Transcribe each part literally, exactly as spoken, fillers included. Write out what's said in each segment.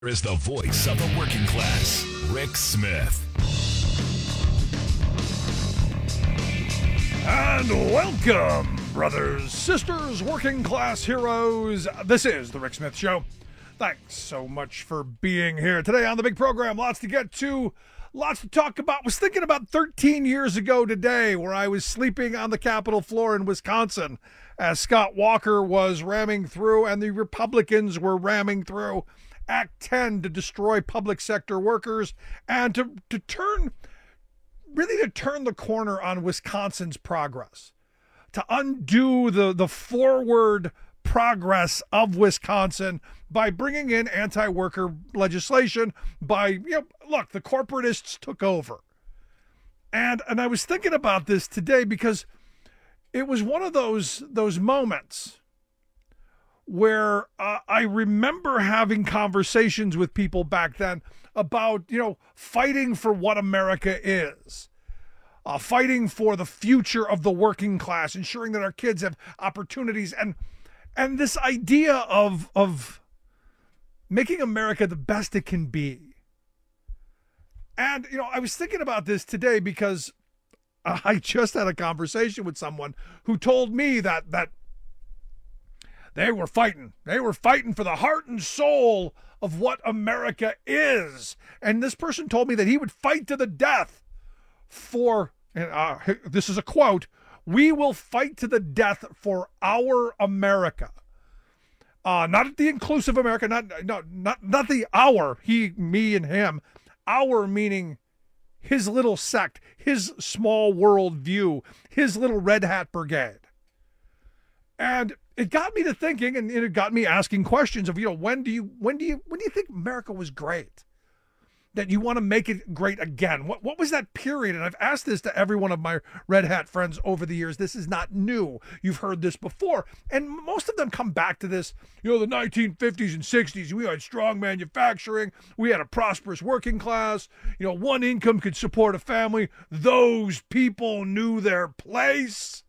Here is the voice of the working class, Rick Smith. And welcome, brothers, sisters, working class heroes. This is the Rick Smith Show. Thanks so much for being here today on the big program. Lots to get to, lots to talk about. Was thinking about thirteen years ago today, where I was sleeping on the Capitol floor in Wisconsin as Scott Walker was ramming through and the Republicans were ramming through Act ten to destroy public sector workers and to, to turn, really to turn the corner on Wisconsin's progress, to undo the, the forward progress of Wisconsin by bringing in anti-worker legislation. By, you know, look, the corporatists took over. And, and I was thinking about this today because it was one of those, those moments where uh, I remember having conversations with people back then about, you know, fighting for what America is, uh, fighting for the future of the working class, ensuring that our kids have opportunities, and and this idea of of making America the best it can be. And, you know, I was thinking about this today because I just had a conversation with someone who told me that that They were fighting. They were fighting for the heart and soul of what America is. And this person told me that he would fight to the death for, and uh, this is a quote, "We will fight to the death for our America." Uh, not the inclusive America, not, not, not, not the our, he, me, and him. Our meaning his little sect, his small world view, his little red hat brigade. And it got me to thinking, and it got me asking questions of, you know, when do you, when do you, when do you think America was great? That you want to make it great again? What, what was that period? And I've asked this to every one of my red hat friends over the years. This is not new. You've heard this before. And most of them come back to this, you know, the nineteen fifties and sixties. We had strong manufacturing. We had a prosperous working class. You know, one income could support a family. Those people knew their place.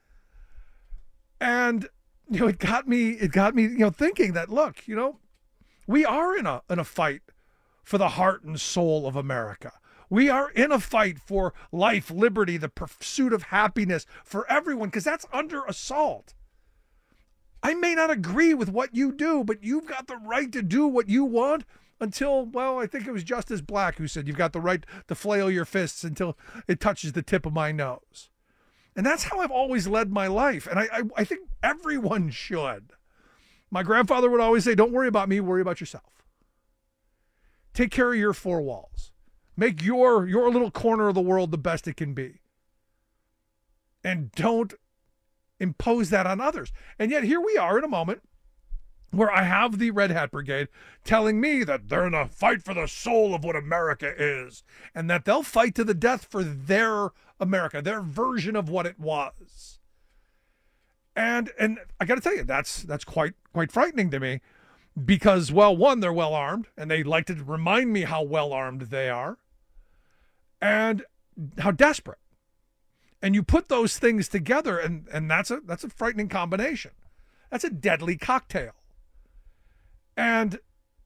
And, you know, it got me, it got me, you know, thinking that, look, you know, we are in a, in a fight for the heart and soul of America. We are in a fight for life, liberty, the pursuit of happiness for everyone, because that's under assault. I may not agree with what you do, but you've got the right to do what you want until, well, I think it was Justice Black who said you've got the right to flail your fists until it touches the tip of my nose. And that's how I've always led my life. And I, I, I think everyone should. My grandfather would always say, don't worry about me, worry about yourself. Take care of your four walls. Make your, your little corner of the world the best it can be. And don't impose that on others. And yet here we are in a moment where I have the Red Hat Brigade telling me that they're in a fight for the soul of what America is, and that they'll fight to the death for their America, their version of what it was. And and I got to tell you, that's that's quite quite frightening to me, because, well, one, they're well armed, and they like to remind me how well armed they are, and how desperate. And you put those things together, and and that's a that's a frightening combination. That's a deadly cocktail. And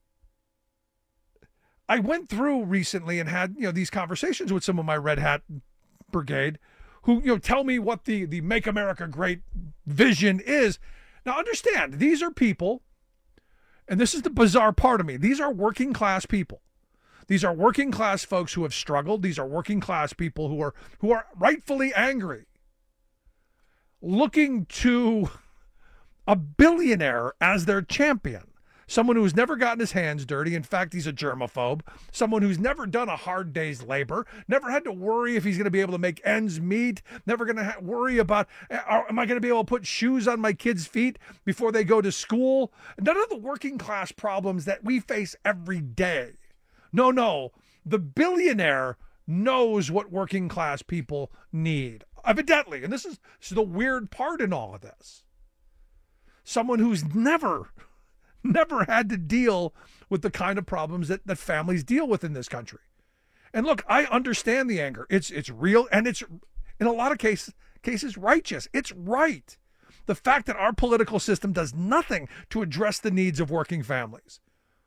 I went through recently and had, you know, these conversations with some of my Red Hat Brigade who, you know, tell me what the, the Make America Great vision is. Now, understand, these are people, and this is the bizarre part of me, these are working class people. These are working class folks who have struggled. These are working class people who are who are rightfully angry, looking to a billionaire as their champion. Someone who's never gotten his hands dirty. In fact, he's a germaphobe. Someone who's never done a hard day's labor, never had to worry if he's going to be able to make ends meet, never going to ha- worry about, are, am I going to be able to put shoes on my kids' feet before they go to school? None of the working class problems that we face every day. No, no. The billionaire knows what working class people need. Evidently. And this is, this is the weird part in all of this. Someone who's never... never had to deal with the kind of problems that, that families deal with in this country. And look, I understand the anger. It's it's real, and it's, in a lot of cases, cases righteous. It's right. The fact that our political system does nothing to address the needs of working families.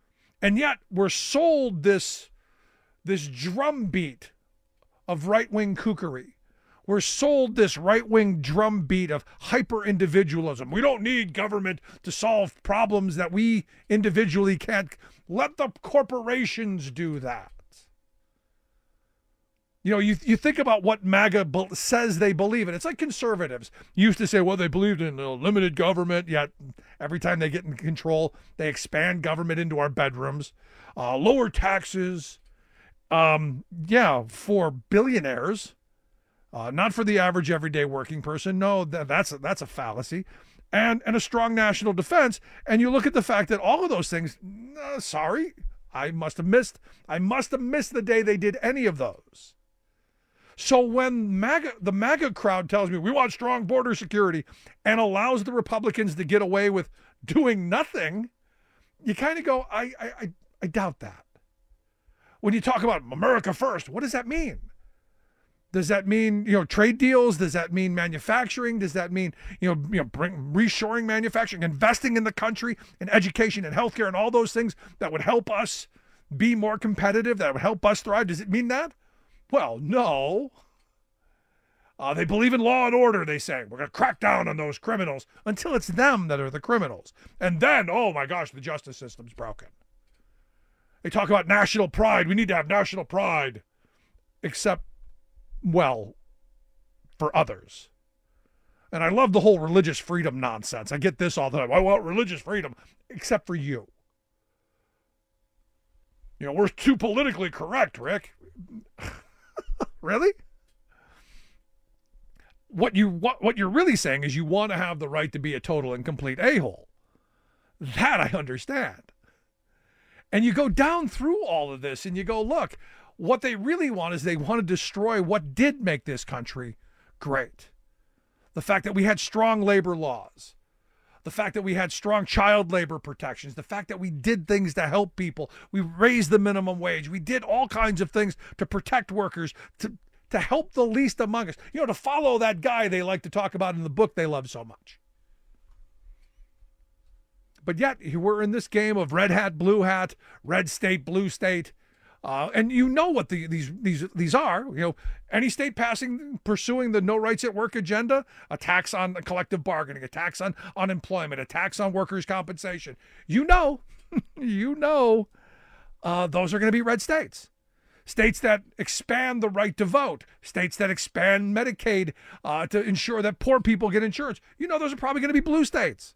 And yet we're sold this, this drumbeat of right-wing kookery. We're sold this right-wing drumbeat of hyper-individualism. We don't need government to solve problems that we individually can't. Let the corporations do that. You know, you you think about what MAGA be- says they believe in. It's like conservatives used to say, well, they believed in uh, limited government, yet every time they get in control, they expand government into our bedrooms, uh, lower taxes, um, yeah, for billionaires, uh, not for the average everyday working person. No, that, that's, a, that's a fallacy. And, and a strong national defense. And you look at the fact that all of those things, uh, sorry, I must have missed, I must have missed the day they did any of those. So when MAGA, the MAGA crowd tells me we want strong border security and allows the Republicans to get away with doing nothing, you kind of go, I, I, I doubt that. When you talk about America first, what does that mean? Does that mean, you know, trade deals? Does that mean manufacturing? Does that mean, you know, you know, bring reshoring manufacturing, investing in the country, in education and healthcare and all those things that would help us be more competitive, that would help us thrive? Does it mean that? Well, no. Uh, they believe in law and order, they say. We're going to crack down on those criminals until it's them that are the criminals. And then, oh my gosh, the justice system's broken. They talk about national pride. We need to have national pride. Except, well, for others. And I love the whole religious freedom nonsense. I get this all the time. I want religious freedom, except for you. You know, we're too politically correct, Rick. Really? What you what what you're really saying is you want to have the right to be a total and complete a-hole. That I understand. And you go down through all of this and you go, look, what they really want is they want to destroy what did make this country great. The fact that we had strong labor laws. The fact that we had strong child labor protections, the fact that we did things to help people, we raised the minimum wage, we did all kinds of things to protect workers, to, to help the least among us, you know, to follow that guy they like to talk about in the book they love so much. But yet, we're in this game of red hat, blue hat, red state, blue state. Uh, and you know what the, these these these are. You know, any state passing, pursuing the no rights at work agenda, a tax on collective bargaining, a tax on unemployment, a tax on workers' compensation. You know, you know, uh, those are going to be red states. States that expand the right to vote, states that expand Medicaid uh, to ensure that poor people get insurance. You know, those are probably going to be blue states.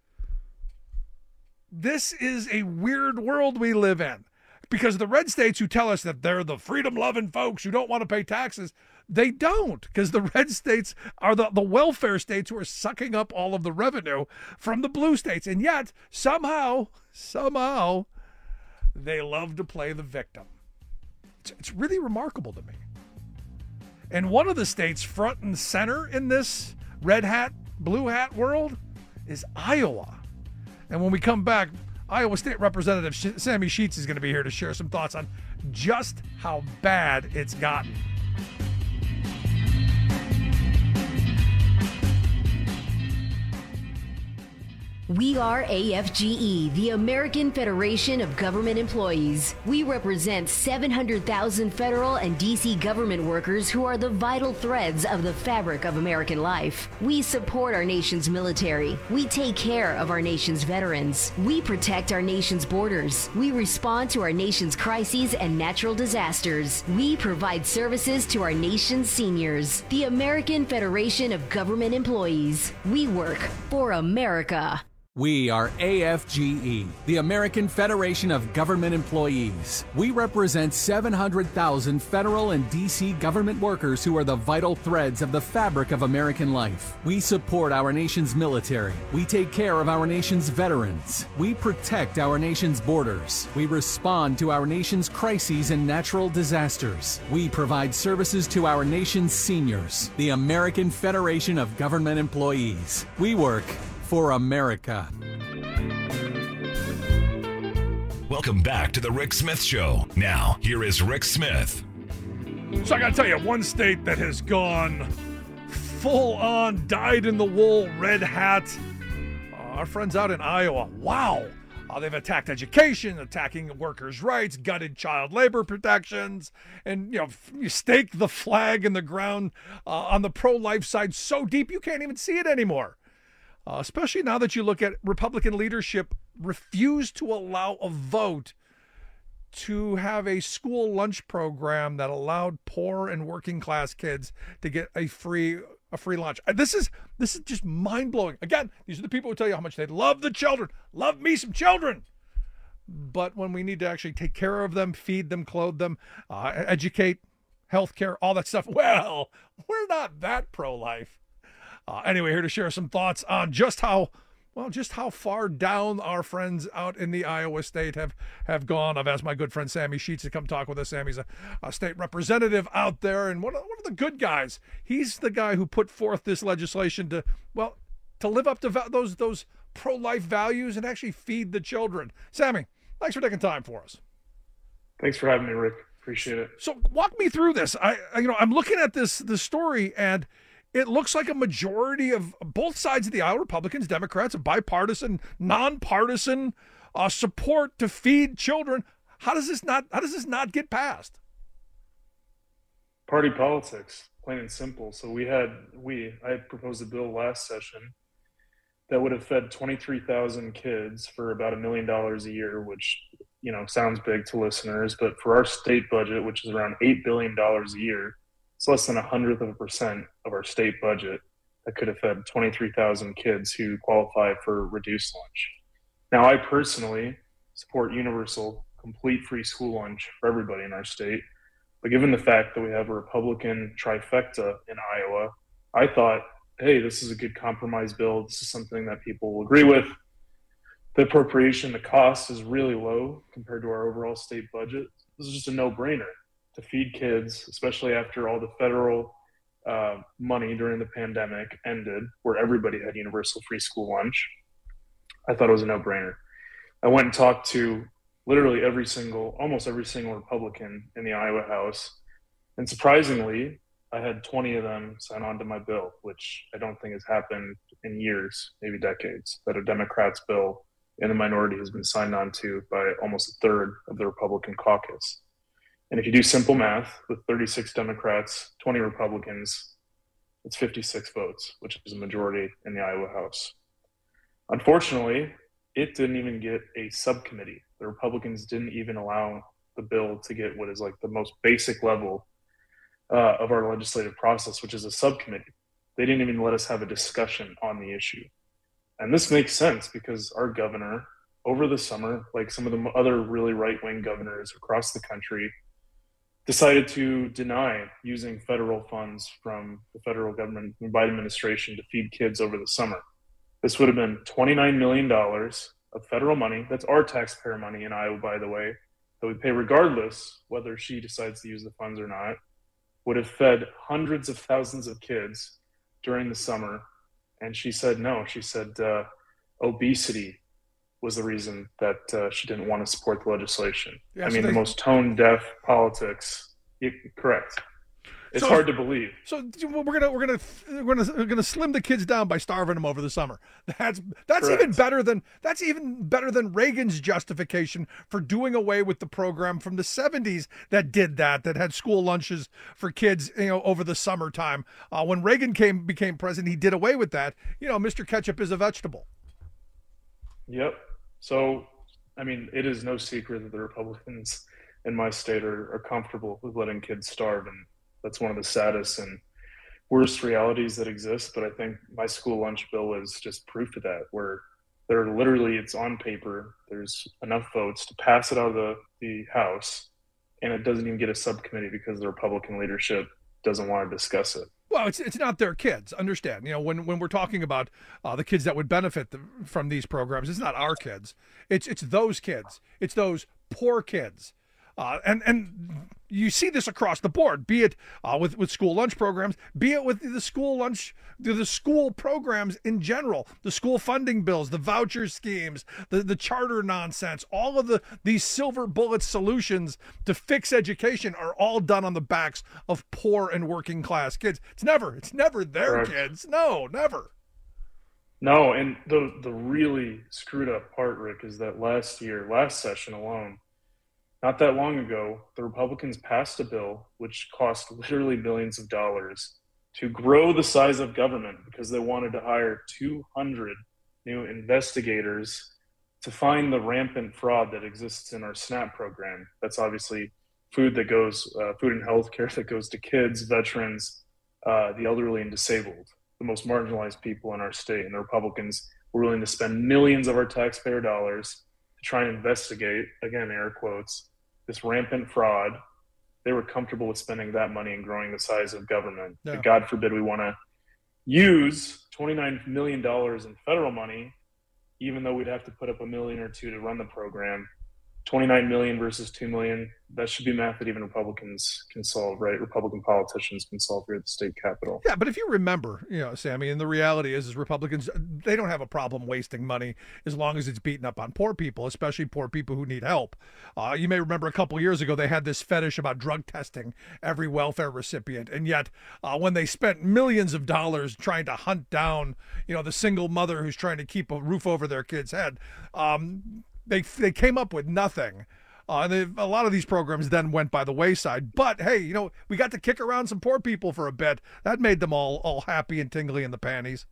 This is a weird world we live in. Because the red states who tell us that they're the freedom-loving folks who don't want to pay taxes, they don't. Because the red states are the, the welfare states who are sucking up all of the revenue from the blue states. And yet, somehow, somehow, they love to play the victim. It's, it's really remarkable to me. And one of the states front and center in this red hat, blue hat world is Iowa. And when we come back, Iowa State Representative Sammy Sheets is going to be here to share some thoughts on just how bad it's gotten. We are A F G E, the American Federation of Government Employees. We represent seven hundred thousand federal and D C government workers who are the vital threads of the fabric of American life. We support our nation's military. We take care of our nation's veterans. We protect our nation's borders. We respond to our nation's crises and natural disasters. We provide services to our nation's seniors. The American Federation of Government Employees. We work for America. We are A F G E, the American Federation of Government Employees. We represent seven hundred thousand federal and D C government workers who are the vital threads of the fabric of American life. We support our nation's military. We take care of our nation's veterans. We protect our nation's borders. We respond to our nation's crises and natural disasters. We provide services to our nation's seniors. The American Federation of Government Employees. We work for America. Welcome back to the Rick Smith Show. Now, here is Rick Smith. So I got to tell you, one state that has gone full on, dyed in the wool, red hat. Uh, our friends out in Iowa. Wow. Uh, they've attacked education, attacking workers' rights, gutted child labor protections, and you know, you stake the flag in the ground uh, on the pro-life side so deep you can't even see it anymore. Uh, especially now that you look at Republican leadership refuse to allow a vote to have a school lunch program that allowed poor and working class kids to get a free a free lunch. This is this is just mind-blowing. Again, these are the people who tell you how much they love the children. Love me some children. But when we need to actually take care of them, feed them, clothe them, uh, educate, healthcare, all that stuff, well, we're not that pro-life. Uh, anyway, here to share some thoughts on just how Well, just how far down our friends out in the Iowa state have, have gone. I've asked my good friend Sammy Sheets to come talk with us. Sammy's a, a state representative out there and one of, one of the good guys. He's the guy who put forth this legislation to, well, to live up to va- those those pro-life values and actually feed the children. Sammy, thanks for taking time for us. Thanks for having me, Rick. Appreciate it. So walk me through this. I, I you know, I'm looking at this this story and it looks like a majority of both sides of the aisle, Republicans, Democrats, a bipartisan, nonpartisan uh, support to feed children. How does this not? How does this not get passed? Party politics, plain and simple. So we had we I had proposed a bill last session that would have fed twenty-three thousand kids for about a million dollars a year, which you know sounds big to listeners, but for our state budget, which is around eight billion dollars a year. It's less than a hundredth of a percent of our state budget that could have fed twenty-three thousand kids who qualify for reduced lunch. Now, I personally support universal, complete free school lunch for everybody in our state. But given the fact that we have a Republican trifecta in Iowa, I thought, hey, this is a good compromise bill. This is something that people will agree with. The appropriation, the cost is really low compared to our overall state budget. This is just a no-brainer. To feed kids, especially after all the federal uh, money during the pandemic ended, where everybody had universal free school lunch, I thought it was a no-brainer. I went and talked to literally every single, almost every single Republican in the Iowa House, and surprisingly, I had twenty of them sign on to my bill, which I don't think has happened in years, maybe decades, that a Democrat's bill in the minority has been signed on to by almost a third of the Republican caucus. And if you do simple math with thirty-six Democrats, twenty Republicans, it's fifty-six votes, which is a majority in the Iowa House. Unfortunately, it didn't even get a subcommittee. The Republicans didn't even allow the bill to get what is like the most basic level uh, of our legislative process, which is a subcommittee. They didn't even let us have a discussion on the issue. And this makes sense because our governor, over the summer, like some of the other really right-wing governors across the country, decided to deny using federal funds from the federal government and Biden administration to feed kids over the summer. This would have been twenty-nine million dollars of federal money. That's our taxpayer money in Iowa, by the way, that we pay regardless whether she decides to use the funds or not, would have fed hundreds of thousands of kids during the summer. And she said no. She said uh, obesity was the reason that uh, she didn't want to support the legislation. Yeah, I so mean, they, the most tone-deaf politics. It, correct. It's so, hard to believe. So we're gonna we're gonna we're gonna we're gonna slim the kids down by starving them over the summer. That's that's correct. even better than that's even better than Reagan's justification for doing away with the program from the seventies that did that that had school lunches for kids, you know, over the summertime. Uh, when Reagan came became president, he did away with that. You know, Mister Ketchup is a vegetable. Yep. So, I mean, it is no secret that the Republicans in my state are, are comfortable with letting kids starve, and that's one of the saddest and worst realities that exist. But I think my school lunch bill is just proof of that, where they're literally, it's on paper, there's enough votes to pass it out of the, the House, and it doesn't even get a subcommittee because the Republican leadership doesn't want to discuss it. Well, it's it's not their kids. Understand, you know, when when we're talking about uh, the kids that would benefit the, from these programs, it's not our kids. It's it's those kids. It's those poor kids. Uh, and and you see this across the board, be it uh, with, with school lunch programs, be it with the school lunch, the school programs in general, the school funding bills, the voucher schemes, the, the charter nonsense, all of the these silver bullet solutions to fix education are all done on the backs of poor and working class kids. It's never, it's never their Correct. kids. No, never. No, and the the really screwed up part, Rick, is that last year, last session alone, not that long ago, the Republicans passed a bill which cost literally millions of dollars to grow the size of government because they wanted to hire two hundred new investigators to find the rampant fraud that exists in our SNAP program. That's obviously food that goes, uh, food and health care that goes to kids, veterans, uh, the elderly and disabled, the most marginalized people in our state. And the Republicans were willing to spend millions of our taxpayer dollars to try and investigate, again, air quotes, this rampant fraud. They were comfortable with spending that money and growing the size of government. Yeah. God forbid we want to use twenty-nine million dollars in federal money, even though we'd have to put up a million or two to run the program. twenty-nine million versus two million, that should be math that even Republicans can solve, right? Republican politicians can solve here at the state capitol. Yeah, but if you remember, you know, Sammy, and the reality is, is Republicans, they don't have a problem wasting money as long as it's beaten up on poor people, especially poor people who need help. Uh, you may remember a couple years ago, they had this fetish about drug testing every welfare recipient. And yet uh, when they spent millions of dollars trying to hunt down, you know, the single mother who's trying to keep a roof over their kid's head, um, They they came up with nothing. Uh, they, a lot of these programs then went by the wayside. But, hey, you know, we got to kick around some poor people for a bit. That made them all, all happy and tingly in the panties.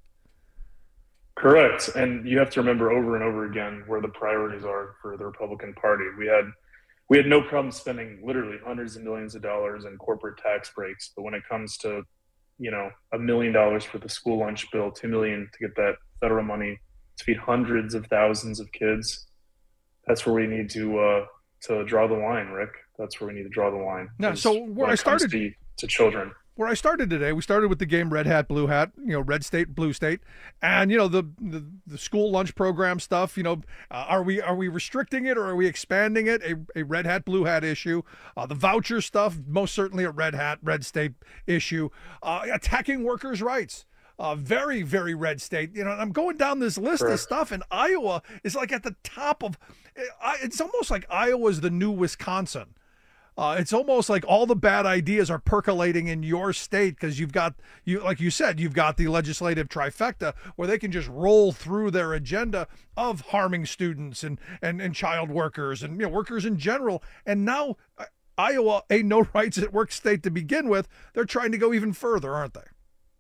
Correct. And you have to remember over and over again where the priorities are for the Republican Party. We had we had no problem spending literally hundreds of millions of dollars in corporate tax breaks. But when it comes to, you know, a million dollars for the school lunch bill, two million to get that federal money to feed hundreds of thousands of kids, that's where we need to uh, to draw the line, Rick. That's where we need to draw the line. Yeah. So where I started to, to children, where I started today, we started with the game Red Hat, Blue Hat. You know, red state, blue state, and you know the the, the school lunch program stuff. You know, uh, are we are we restricting it or are we expanding it? A, a Red Hat, Blue Hat issue. Uh, the voucher stuff, most certainly a Red Hat, red state issue. Uh, attacking workers' rights. Uh, very, very red state. You know, I'm going down this list Correct. of stuff, and Iowa is like at the top of. It's almost like Iowa's the new Wisconsin. Uh, it's almost like all the bad ideas are percolating in your state because you've got you, like you said, you've got the legislative trifecta where they can just roll through their agenda of harming students and and and child workers and you know workers in general. And now uh, Iowa, a no rights at work state to begin with, they're trying to go even further, aren't they?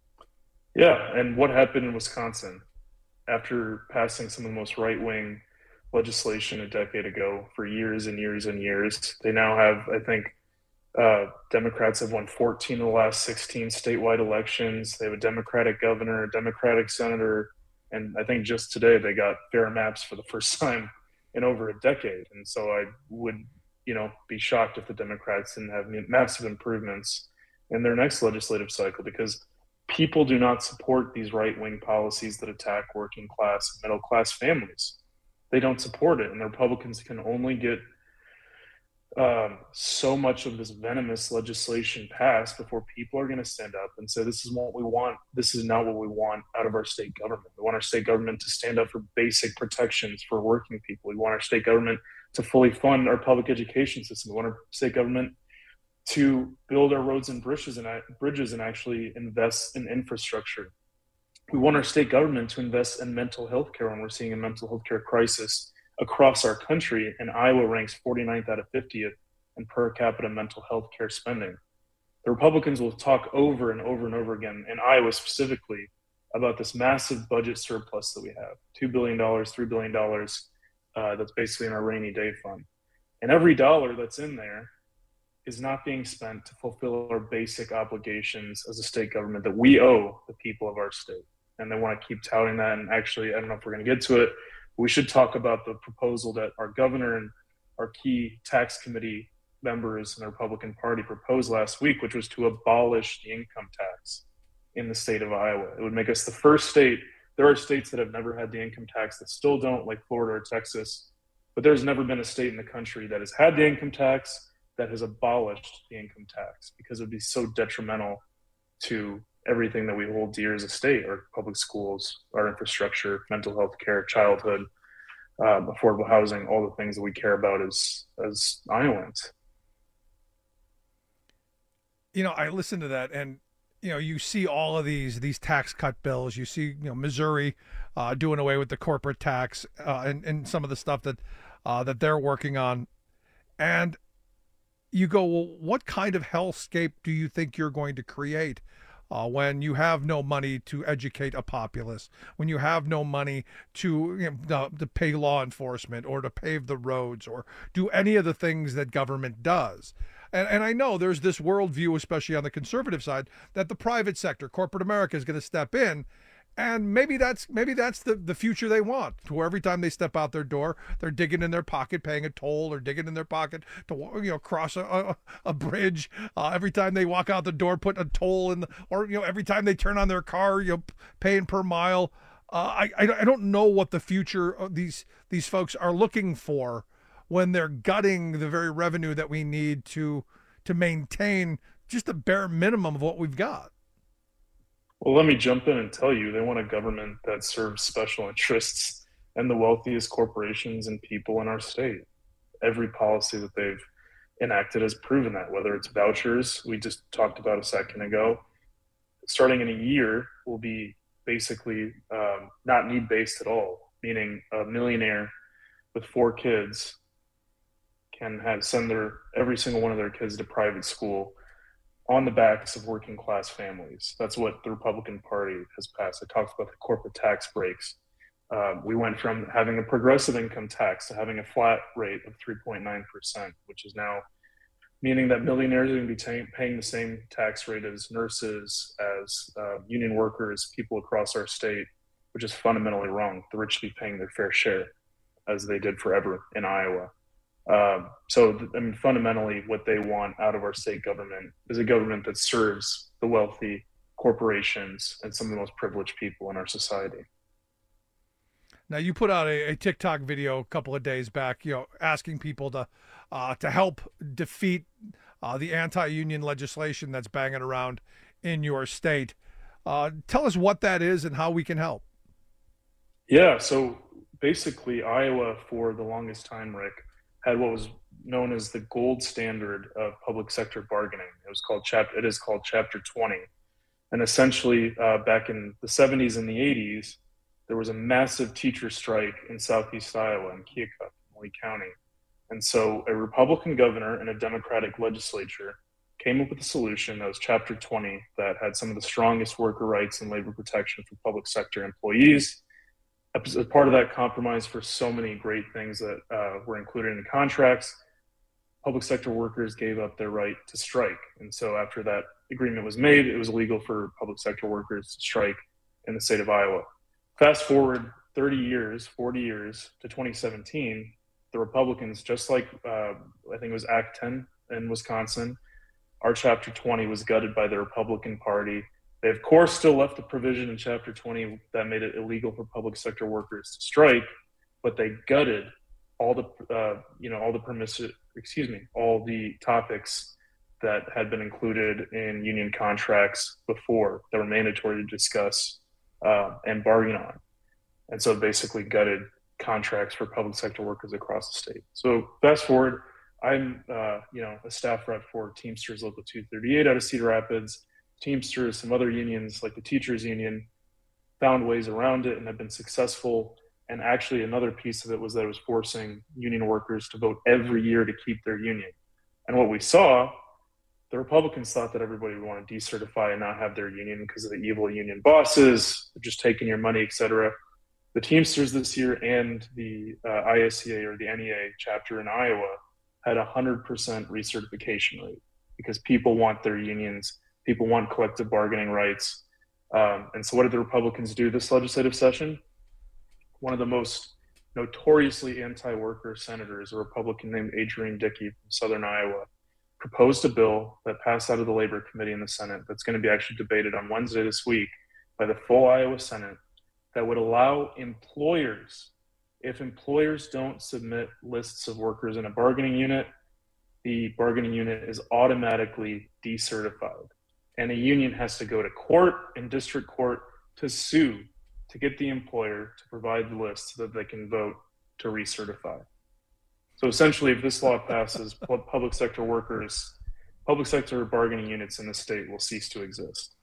Yeah, and what happened in Wisconsin after passing some of the most right-wing legislation a decade ago for years and years and years? They now have, I think, uh, Democrats have won fourteen of the last sixteen statewide elections. They have a Democratic governor, a Democratic senator, and I think just today they got fair maps for the first time in over a decade. And so I would, you know, be shocked if the Democrats didn't have massive improvements in their next legislative cycle, because people do not support these right-wing policies that attack working class, middle class families. They don't support it, and the Republicans can only get um, so much of this venomous legislation passed before people are going to stand up and say, this is what we want. This is not what we want out of our state government. We want our state government to stand up for basic protections for working people. We want our state government to fully fund our public education system. We want our state government to build our roads and bridges and bridges and actually invest in infrastructure. We want our state government to invest in mental health care when we're seeing a mental health care crisis across our country, and Iowa ranks forty-ninth out of fiftieth in per capita mental health care spending. The Republicans will talk over and over and over again, in Iowa specifically, about this massive budget surplus that we have, two billion dollars, three billion dollars, uh, that's basically in our rainy day fund. And every dollar that's in there is not being spent to fulfill our basic obligations as a state government that we owe the people of our state. And they want to keep touting that. And actually, I don't know if we're going to get to it, but we should talk about the proposal that our governor and our key tax committee members in the Republican Party proposed last week, which was to abolish the income tax in the state of Iowa. It would make us the first state. There are states that have never had the income tax that still don't, like Florida or Texas, but there's never been a state in the country that has had the income tax that has abolished the income tax, because it would be so detrimental to everything that we hold dear as a state: our public schools, our infrastructure, mental health care, childhood, um, affordable housing, all the things that we care about as as Iowans. You know, I listened to that, and you know, you see all of these these tax cut bills. You see, you know, Missouri uh, doing away with the corporate tax uh, and and some of the stuff that uh, that they're working on, and you go, well, what kind of hellscape do you think you're going to create uh, when you have no money to educate a populace, when you have no money to you know, to pay law enforcement or to pave the roads or do any of the things that government does? And, and I know there's this worldview, especially on the conservative side, that the private sector, corporate America, is going to step in. And maybe that's maybe that's the, the future they want, to where every time they step out their door, they're digging in their pocket, paying a toll, or digging in their pocket to you know cross a, a, a bridge. Uh, every time they walk out the door, putting a toll in, the, or you know every time they turn on their car, you know, paying per mile. Uh, I, I I don't know what the future of these these folks are looking for when they're gutting the very revenue that we need to to maintain just the bare minimum of what we've got. Well, let me jump in and tell you, they want a government that serves special interests and the wealthiest corporations and people in our state. Every policy that they've enacted has proven that, whether it's vouchers, we just talked about a second ago, starting in a year will be basically um, not need-based at all, meaning a millionaire with four kids can have send their every single one of their kids to private school on the backs of working class families. That's what the Republican Party has passed. It talks about the corporate tax breaks. Uh, we went from having a progressive income tax to having a flat rate of three point nine percent, which is now meaning that millionaires are going to be t- paying the same tax rate as nurses, as uh, union workers, people across our state, which is fundamentally wrong. The rich should be paying their fair share, as they did forever in Iowa. Um, so, I mean, fundamentally, what they want out of our state government is a government that serves the wealthy, corporations, and some of the most privileged people in our society. Now, you put out a, a TikTok video a couple of days back, you know, asking people to uh, to help defeat uh, the anti-union legislation that's banging around in your state. Uh, tell us what that is and how we can help. Yeah, so basically, Iowa, for the longest time, Rick, had what was known as the gold standard of public sector bargaining. It was called chapter. It is called Chapter twenty, and essentially, uh, back in the seventies and the eighties, there was a massive teacher strike in Southeast Iowa in Keokuk, Lee County, and so a Republican governor and a Democratic legislature came up with a solution that was Chapter twenty that had some of the strongest worker rights and labor protection for public sector employees. As part of that compromise for so many great things that uh, were included in the contracts, public sector workers gave up their right to strike. And so after that agreement was made, it was illegal for public sector workers to strike in the state of Iowa. Fast forward thirty years, forty years to twenty seventeen, the Republicans, just like uh, I think it was Act ten in Wisconsin, our Chapter twenty was gutted by the Republican Party. They, of course, still left the provision in Chapter twenty that made it illegal for public sector workers to strike, but they gutted all the, uh, you know, all the permissive, excuse me, all the topics that had been included in union contracts before that were mandatory to discuss uh, and bargain on. And so basically gutted contracts for public sector workers across the state. So fast forward, I'm, uh, you know, a staff rep for Teamsters Local two thirty-eight out of Cedar Rapids. Teamsters, some other unions like the Teachers Union found ways around it and have been successful. And actually another piece of it was that it was forcing union workers to vote every year to keep their union. And what we saw, the Republicans thought that everybody would want to decertify and not have their union because of the evil union bosses, they're just taking your money, et cetera. The Teamsters this year and the uh, I S C A or the N E A chapter in Iowa had a one hundred percent recertification rate because people want their unions. People want collective bargaining rights. Um, and so what did the Republicans do this legislative session? One of the most notoriously anti-worker senators, a Republican named Adrian Dickey from Southern Iowa, proposed a bill that passed out of the Labor Committee in the Senate that's going to be actually debated on Wednesday this week by the full Iowa Senate that would allow employers, if employers don't submit lists of workers in a bargaining unit, the bargaining unit is automatically decertified. And a union has to go to court and district court to sue to get the employer to provide the list so that they can vote to recertify. So essentially, if this law passes, public sector workers, public sector bargaining units in the state will cease to exist.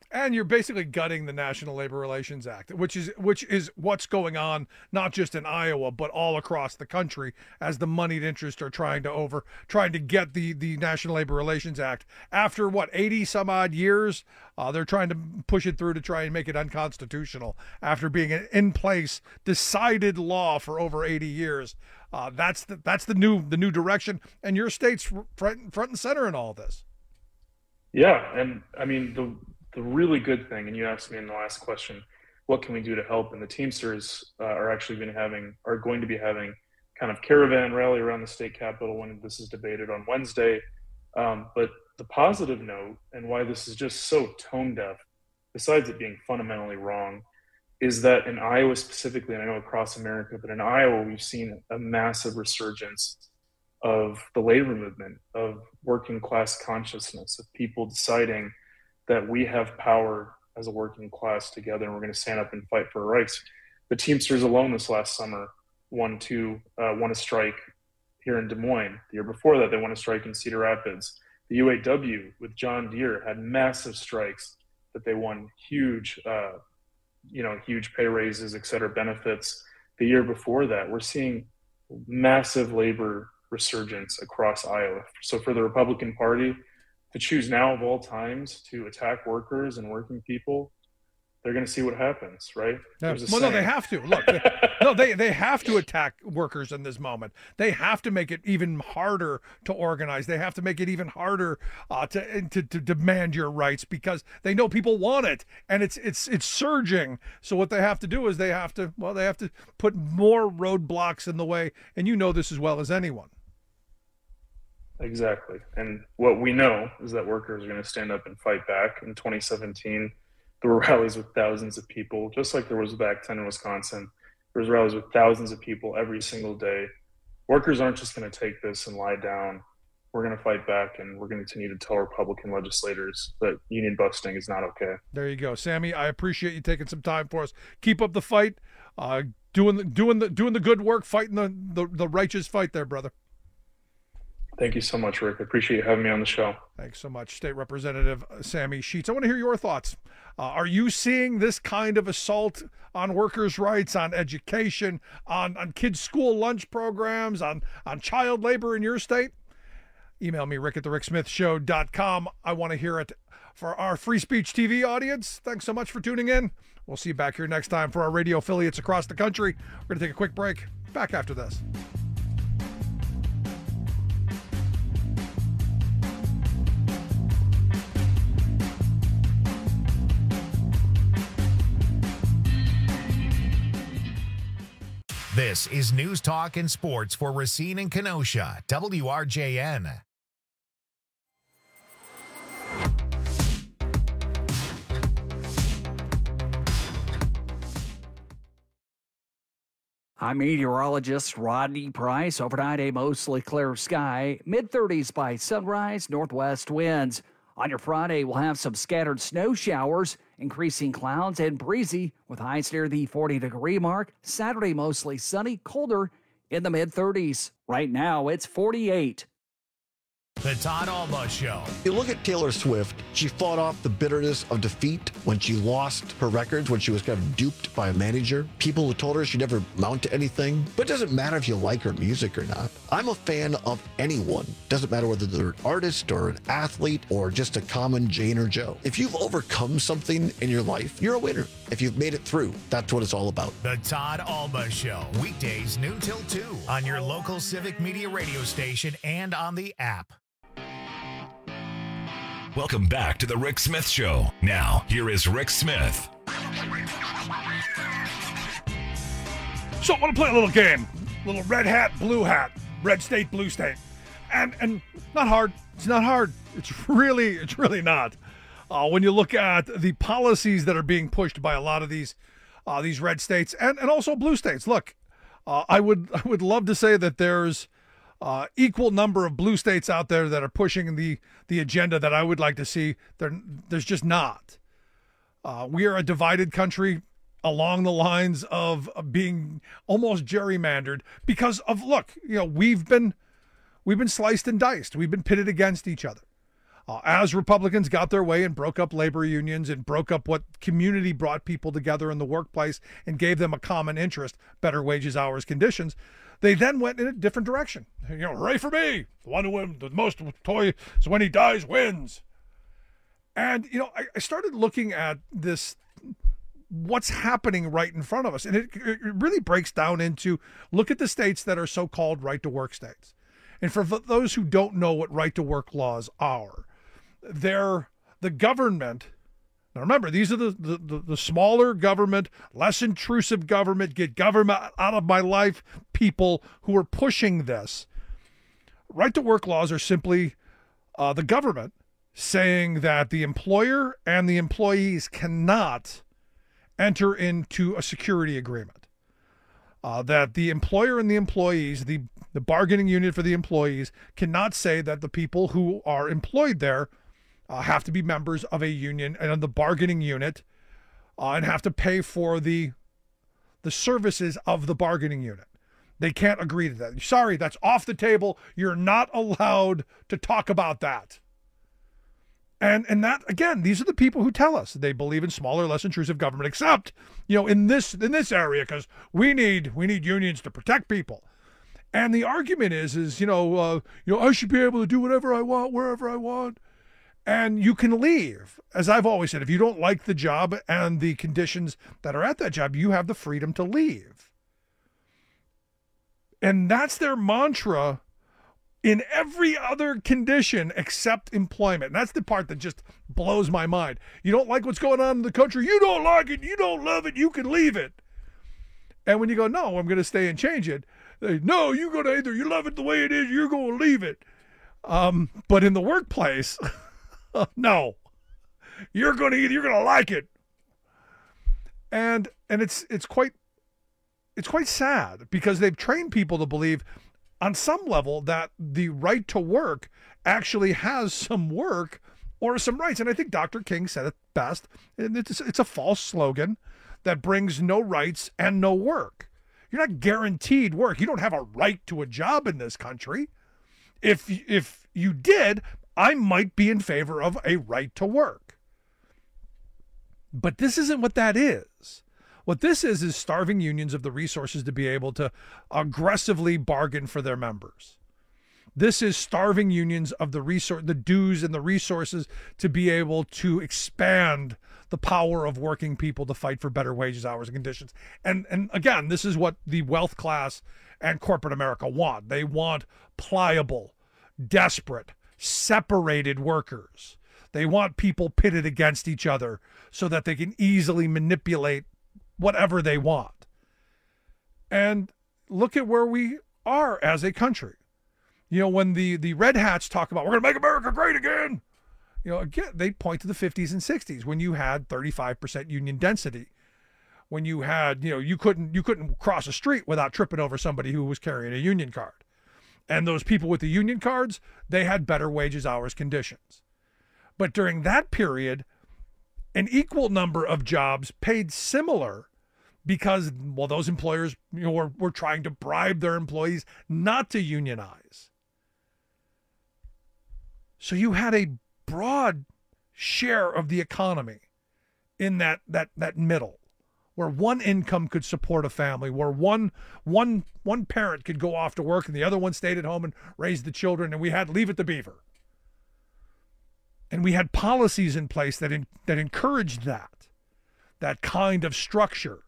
And you're basically gutting the National Labor Relations Act, which is which is what's going on not just in Iowa but all across the country as the moneyed interests are trying to over trying to get the the National Labor Relations Act after what eighty some odd years. Uh, they're trying to push it through to try and make it unconstitutional after being an in place decided law for over eighty years. Uh, that's the that's the new the new direction, and your state's front front and center in all this. Yeah, and I mean the. The really good thing, and you asked me in the last question, what can we do to help? And the Teamsters uh, are actually been having, are going to be having kind of caravan rally around the state capitol when this is debated on Wednesday. Um, but the positive note, and why this is just so tone deaf, besides it being fundamentally wrong, is that in Iowa specifically, and I know across America, but in Iowa, we've seen a massive resurgence of the labor movement, of working class consciousness, of people deciding that we have power as a working class together, and we're going to stand up and fight for our rights. The Teamsters alone this last summer won two, uh, won a strike here in Des Moines. The year before that, they won a strike in Cedar Rapids. The U A W with John Deere had massive strikes that they won huge, uh, you know, huge pay raises, et cetera, benefits. The year before that, we're seeing massive labor resurgence across Iowa. So for the Republican Party to choose now of all times to attack workers and working people, they're going to see what happens, right? Yeah. Well, saying. no, they have to. Look, they, no, they, they have to attack workers in this moment. They have to make it even harder to organize. They have to make it even harder uh, to, to to demand your rights because they know people want it, and it's it's it's surging. So what they have to do is they have to well they have to put more roadblocks in the way, and you know this as well as anyone. Exactly. And what we know is that workers are going to stand up and fight back. In twenty seventeen, there were rallies with thousands of people, just like there was back then in Wisconsin. There was rallies with thousands of people every single day. Workers aren't just going to take this and lie down. We're going to fight back, and we're going to continue to tell Republican legislators that union busting is not okay. There you go. Sammy, I appreciate you taking some time for us. Keep up the fight, uh, doing the, doing the, doing the good work, fighting the, the, the righteous fight there, brother. Thank you so much, Rick. I appreciate you having me on the show. Thanks so much, State Representative Sammy Sheets. I want to hear your thoughts. Uh, are you seeing this kind of assault on workers' rights, on education, on, on kids' school lunch programs, on, on child labor in your state? Email me, rick at the rick smith show dot com. I want to hear it. For our Free Speech T V audience, thanks so much for tuning in. We'll see you back here next time for our radio affiliates across the country. We're going to take a quick break. Back after this. This is News Talk and Sports for Racine and Kenosha, W R J N. I'm meteorologist Rodney Price. Overnight, a mostly clear sky, mid thirties by sunrise, northwest winds. On your Friday, we'll have some scattered snow showers, increasing clouds and breezy with highs near the forty degree mark. Saturday, mostly sunny, colder in the mid thirties. Right now, it's forty-eight. The Todd Alba Show. You look at Taylor Swift, she fought off the bitterness of defeat when she lost her records, when she was kind of duped by a manager. People who told her she'd never mount to anything. But it doesn't matter if you like her music or not. I'm a fan of anyone. Doesn't matter whether they're an artist or an athlete or just a common Jane or Joe. If you've overcome something in your life, you're a winner. If you've made it through, that's what it's all about. The Todd Alba Show. Weekdays noon till two on your local Civic Media radio station and on the app. Welcome back to the Rick Smith Show. Now, here is Rick Smith. So I want to play a little game. A little red hat, blue hat. Red state, blue state. And and not hard. It's not hard. It's really, it's really not. Uh, when you look at the policies that are being pushed by a lot of these uh, these red states and, and also blue states. Look, uh, I would I would love to say that there's Uh, equal number of blue states out there that are pushing the the agenda that I would like to see. There, there's just not. Uh, we are a divided country along the lines of, of being almost gerrymandered because of, look, you know, we've been we've been sliced and diced. We've been pitted against each other. Uh, as Republicans got their way and broke up labor unions and broke up what community brought people together in the workplace and gave them a common interest, better wages, hours, conditions, they then went in a different direction. You know, hooray for me. The one who wins the most toys when he dies wins. And, you know, I, I started looking at this, what's happening right in front of us. And it, it really breaks down into, look at the states that are so-called right-to-work states. And for those who don't know what right-to-work laws are, they're the government. Now remember, these are the, the, the, the smaller government, less intrusive government, get government out of my life people who are pushing this. Right-to-work laws are simply uh, the government saying that the employer and the employees cannot enter into a security agreement. Uh, that the employer and the employees, the, the bargaining unit for the employees, cannot say that the people who are employed there uh, have to be members of a union and the bargaining unit uh, and have to pay for the, the services of the bargaining unit. They can't agree to that. Sorry, that's off the table. You're not allowed to talk about that. And and that, again, these are the people who tell us they believe in smaller, less intrusive government, except, you know, in this in this area, because we need we need unions to protect people. And the argument is, is you know, uh, you know, I should be able to do whatever I want, wherever I want. And you can leave. As I've always said, if you don't like the job and the conditions that are at that job, you have the freedom to leave. And that's their mantra in every other condition except employment. And that's the part that just blows my mind. You don't like what's going on in the country. You don't like it. You don't love it. You can leave it. And when you go, no, I'm going to stay and change it. They, no, you're going to either you love it the way it is, you're going to leave it. Um, but in the workplace, no, you're going to either you're going to like it. And and it's it's quite it's quite sad because they've trained people to believe on some level that the right to work actually has some work or some rights. And I think Doctor King said it best. It's, it's a false slogan that brings no rights and no work. You're not guaranteed work. You don't have a right to a job in this country. If, if you did, I might be in favor of a right to work. But this isn't what that is. What this is is starving unions of the resources to be able to aggressively bargain for their members. This is starving unions of the resource, the dues and the resources to be able to expand the power of working people to fight for better wages, hours, and conditions. And and again, this is what the wealth class and corporate America want. They want pliable, desperate, separated workers. They want people pitted against each other so that they can easily manipulate whatever they want. And look at where we are as a country. You know, when the, the red hats talk about, we're going to make America great again, you know, again, they point to the fifties and sixties when you had thirty-five percent union density, when you had, you know, you couldn't, you couldn't cross a street without tripping over somebody who was carrying a union card. And those people with the union cards, they had better wages, hours, conditions. But during that period, an equal number of jobs paid similar because, well, those employers, you know, were, were trying to bribe their employees not to unionize. So you had a broad share of the economy in that that that middle, where one income could support a family, where one one one parent could go off to work and the other one stayed at home and raised the children, and we had Leave It to Beaver. And we had policies in place that in, that encouraged that, that kind of structure.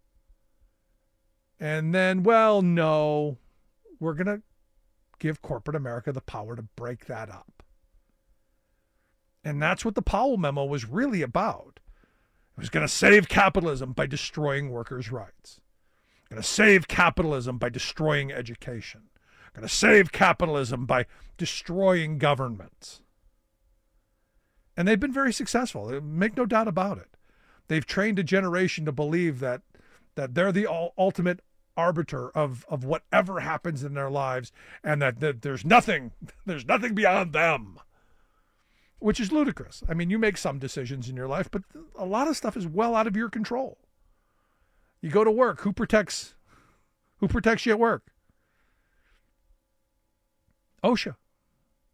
And then, well, no, we're going to give corporate America the power to break that up. And that's what the Powell memo was really about. It was going to save capitalism by destroying workers' rights. Going to save capitalism by destroying education. Going to save capitalism by destroying governments. And they've been very successful. Make no doubt about it. They've trained a generation to believe that that they're the ultimate arbiter of, of whatever happens in their lives, and that, that there's nothing, there's nothing beyond them, which is ludicrous. I mean, you make some decisions in your life, but a lot of stuff is well out of your control. You go to work. Who protects, who protects you at work? OSHA.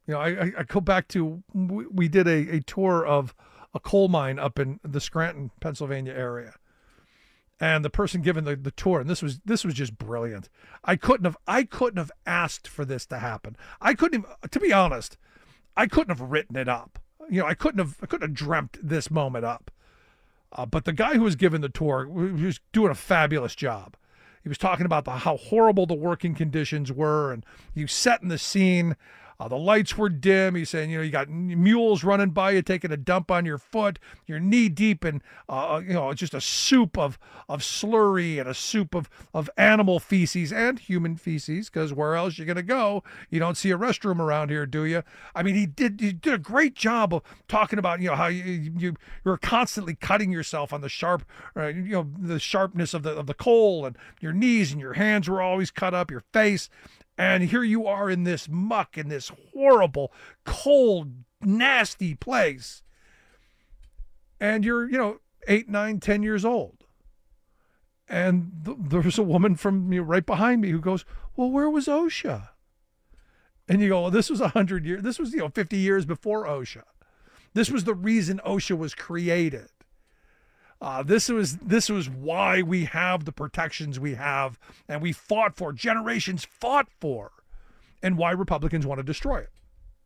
You know, I, I go back to, we, we did a, a tour of a coal mine up in the Scranton, Pennsylvania area. And the person giving the, the tour, and this was this was just brilliant. I couldn't have I couldn't have asked for this to happen. I couldn't have, to be honest, I couldn't have written it up. You know, I couldn't have I couldn't have dreamt this moment up. Uh, but the guy who was giving the tour was doing a fabulous job. He was talking about the, how horrible the working conditions were, and you set in the scene. Uh, the lights were dim. He's saying, you know, you got mules running by you, taking a dump on your foot. You're knee deep in, uh, you know, just a soup of of slurry and a soup of of animal feces and human feces. Because where else you gonna go? You don't see a restroom around here, do you? I mean, he did he did a great job of talking about, you know, how you you you're constantly cutting yourself on the sharp, uh, you know, the sharpness of the of the coal, and your knees and your hands were always cut up, your face. And here you are in this muck, in this horrible, cold, nasty place. And you're, you know, eight, nine, ten years old. And th- there's a woman from, you know, right behind me who goes, well, where was OSHA? And you go, well, this was one hundred years, this was, you know, fifty years before OSHA. This was the reason OSHA was created. Uh, this was this was why we have the protections we have, and we fought for, generations fought for, and why Republicans want to destroy it.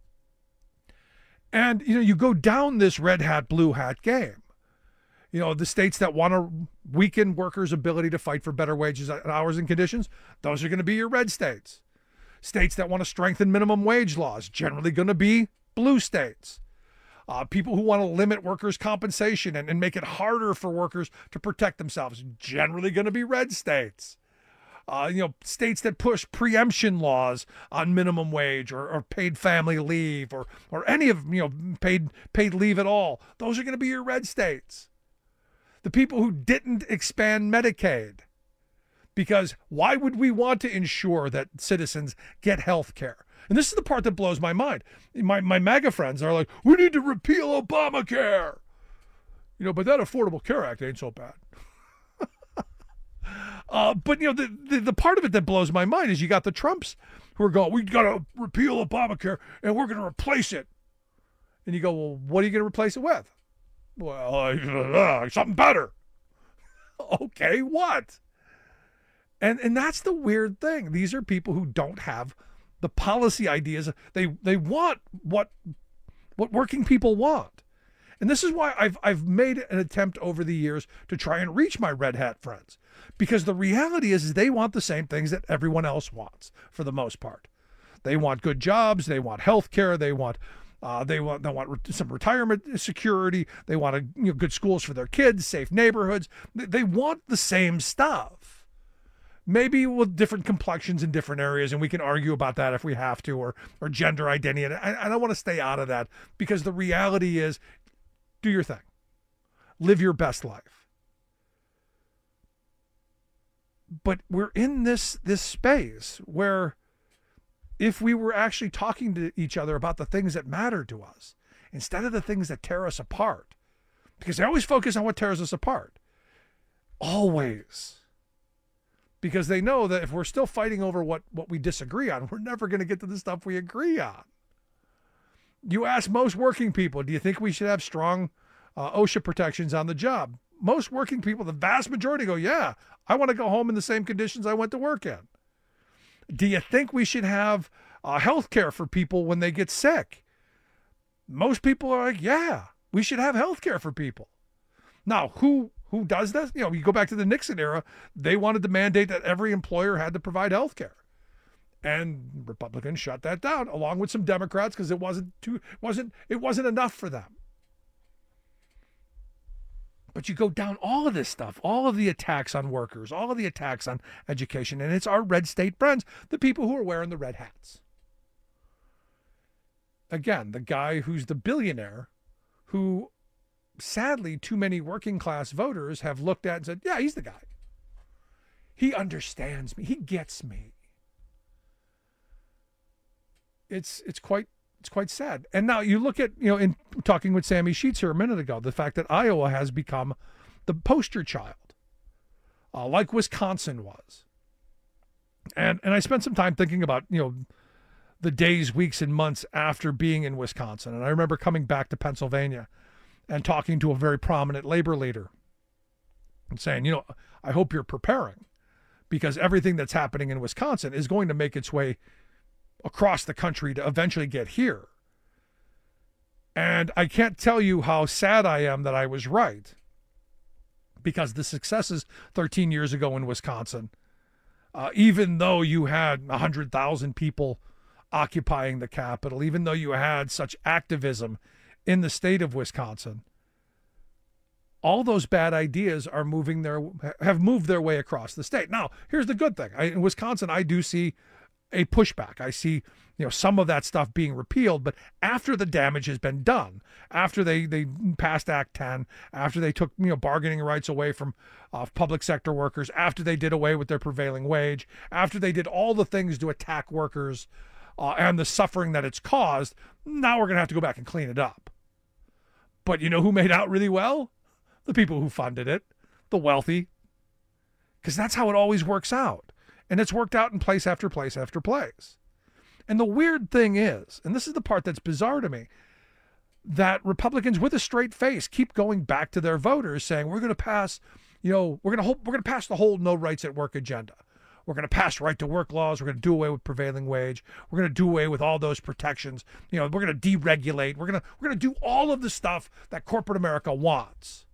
And, you know, you go down this red hat, blue hat game. You know, the states that want to weaken workers' ability to fight for better wages, hours, and conditions, those are going to be your red states. States that want to strengthen minimum wage laws, generally going to be blue states. Uh, people who want to limit workers' compensation and, and make it harder for workers to protect themselves, generally going to be red states. Uh, you know, states that push preemption laws on minimum wage or, or paid family leave or or any of, you know, paid paid leave at all, those are going to be your red states. The people who didn't expand Medicaid, because why would we want to ensure that citizens get health care? And this is the part that blows my mind. My my MAGA friends are like, we need to repeal Obamacare. You know, but that Affordable Care Act ain't so bad. uh, but, you know, the, the, the part of it that blows my mind is you got the Trumps who are going, we got to repeal Obamacare and we're going to replace it. And you go, well, what are you going to replace it with? Well, uh, something better. Okay, what? And and that's the weird thing. These are people who don't have the policy ideas. They they want what what working people want. And this is why I've I've made an attempt over the years to try and reach my red hat friends. Because the reality is, is they want the same things that everyone else wants for the most part. They want good jobs, they want health care, they want uh, they want they want re- some retirement security, they want a, you know, good schools for their kids, safe neighborhoods. They, they want the same stuff. Maybe with different complexions in different areas, and we can argue about that if we have to, or or gender identity. And I, I don't want to stay out of that, because the reality is, do your thing. Live your best life. But we're in this this space where if we were actually talking to each other about the things that matter to us, instead of the things that tear us apart, because they always focus on what tears us apart. Always. Because they know that if we're still fighting over what, what we disagree on, we're never going to get to the stuff we agree on. You ask most working people, do you think we should have strong uh, OSHA protections on the job? Most working people, the vast majority, go, yeah, I want to go home in the same conditions I went to work in. Do you think we should have uh, health care for people when they get sick? Most people are like, yeah, we should have health care for people. Now, who... Who does this? You know, you go back to the Nixon era, they wanted to mandate that every employer had to provide health care. And Republicans shut that down, along with some Democrats, because it wasn't too wasn't it wasn't enough for them. But you go down all of this stuff, all of the attacks on workers, all of the attacks on education, and it's our red state friends, the people who are wearing the red hats. Again, the guy who's the billionaire who, sadly, too many working class voters have looked at and said, yeah, he's the guy. He understands me. He gets me. It's it's quite it's quite sad. And now you look at, you know, in talking with Sammy Sheets here a minute ago, the fact that Iowa has become the poster child, uh, like Wisconsin was. And and I spent some time thinking about, you know, the days, weeks, and months after being in Wisconsin. And I remember coming back to Pennsylvania and talking to a very prominent labor leader and saying, you know, I hope you're preparing, because everything that's happening in Wisconsin is going to make its way across the country to eventually get here. And I can't tell you how sad I am that I was right, because the successes thirteen years ago in Wisconsin, uh, even though you had one hundred thousand people occupying the Capitol, even though you had such activism in the state of Wisconsin, all those bad ideas are moving their have moved their way across the state. Now, here's the good thing. I, in Wisconsin, I do see a pushback. I see, you know, some of that stuff being repealed, but after the damage has been done, after they, they passed Act ten, after they took, you know, bargaining rights away from uh, public sector workers, after they did away with their prevailing wage, after they did all the things to attack workers uh, and the suffering that it's caused, now we're going to have to go back and clean it up. But you know who made out really well? The people who funded it, the wealthy, because that's how it always works out. And it's worked out in place after place after place. And the weird thing is, and this is the part that's bizarre to me, that Republicans with a straight face keep going back to their voters saying, we're going to pass, you know, we're going to we're going to pass the whole no rights at work agenda. We're going to pass right to work laws. We're going to do away with prevailing wage. We're going to do away with all those protections. You know, we're going to deregulate. We're going to we're going to do all of the stuff that corporate America wants.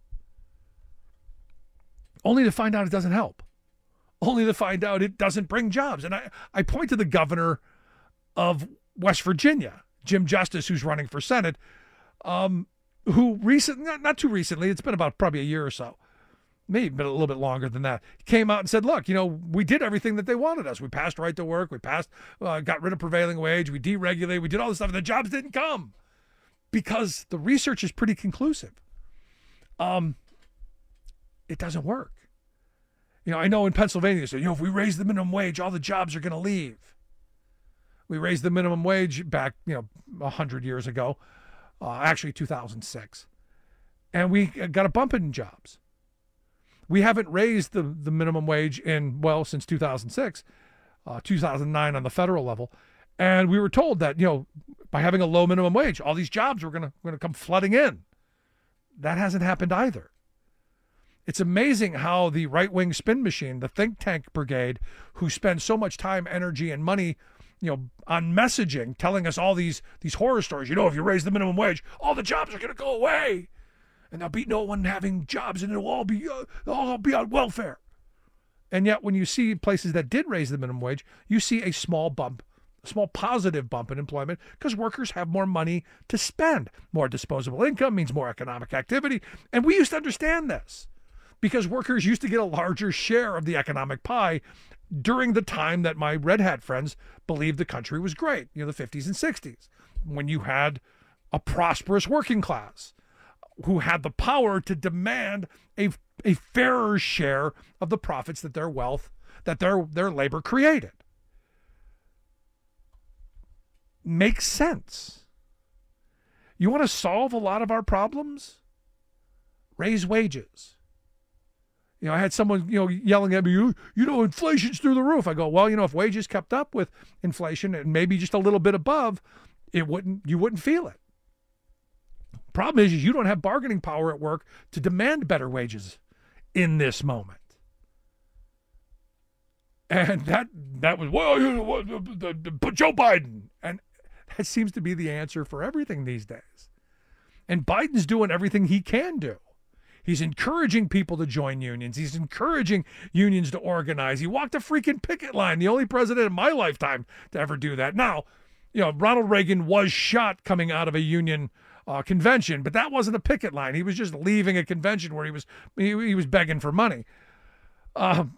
Only to find out it doesn't help. Only to find out it doesn't bring jobs. And I, I point to the governor of West Virginia, Jim Justice, who's running for Senate, um, who recently, not, not too recently, it's been about probably a year or so, maybe been a little bit longer than that, came out and said, look, you know, we did everything that they wanted us. We passed right to work. We passed, uh, got rid of prevailing wage. We deregulated. We did all this stuff, and the jobs didn't come because the research is pretty conclusive. Um, it doesn't work. You know, I know in Pennsylvania, they say, you know, if we raise the minimum wage, all the jobs are going to leave. We raised the minimum wage back, you know, one hundred years ago, uh, actually two thousand six. And we got a bump in jobs. We haven't raised the, the minimum wage in, well, since two thousand six, uh, two thousand nine on the federal level. And we were told that, you know, by having a low minimum wage, all these jobs were going to going to come flooding in. That hasn't happened either. It's amazing how the right-wing spin machine, the think tank brigade, who spend so much time, energy, and money, you know, on messaging, telling us all these these horror stories. You know, if you raise the minimum wage, all the jobs are going to go away, and there'll be no one having jobs, and it'll all be uh, all be on welfare. And yet, when you see places that did raise the minimum wage, you see a small bump, a small positive bump in employment, because workers have more money to spend. More disposable income means more economic activity, and we used to understand this, because workers used to get a larger share of the economic pie during the time that my red hat friends believed the country was great, you know, the fifties and sixties, when you had a prosperous working class who had the power to demand a, a fairer share of the profits that their wealth, that their, their labor created. Makes sense. You want to solve a lot of our problems? Raise wages. You know, I had someone, you know, yelling at me, you, you know, inflation's through the roof. I go, well, you know, if wages kept up with inflation and maybe just a little bit above, it wouldn't, you wouldn't feel it. Problem is, is you don't have bargaining power at work to demand better wages in this moment. And that, that was, well, you know, put Joe Biden. And that seems to be the answer for everything these days. And Biden's doing everything he can do. He's encouraging people to join unions. He's encouraging unions to organize. He walked a freaking picket line, the only president in my lifetime to ever do that. Now, you know, Ronald Reagan was shot coming out of a union uh, convention, but that wasn't a picket line. He was just leaving a convention where he was he, he was begging for money. Um,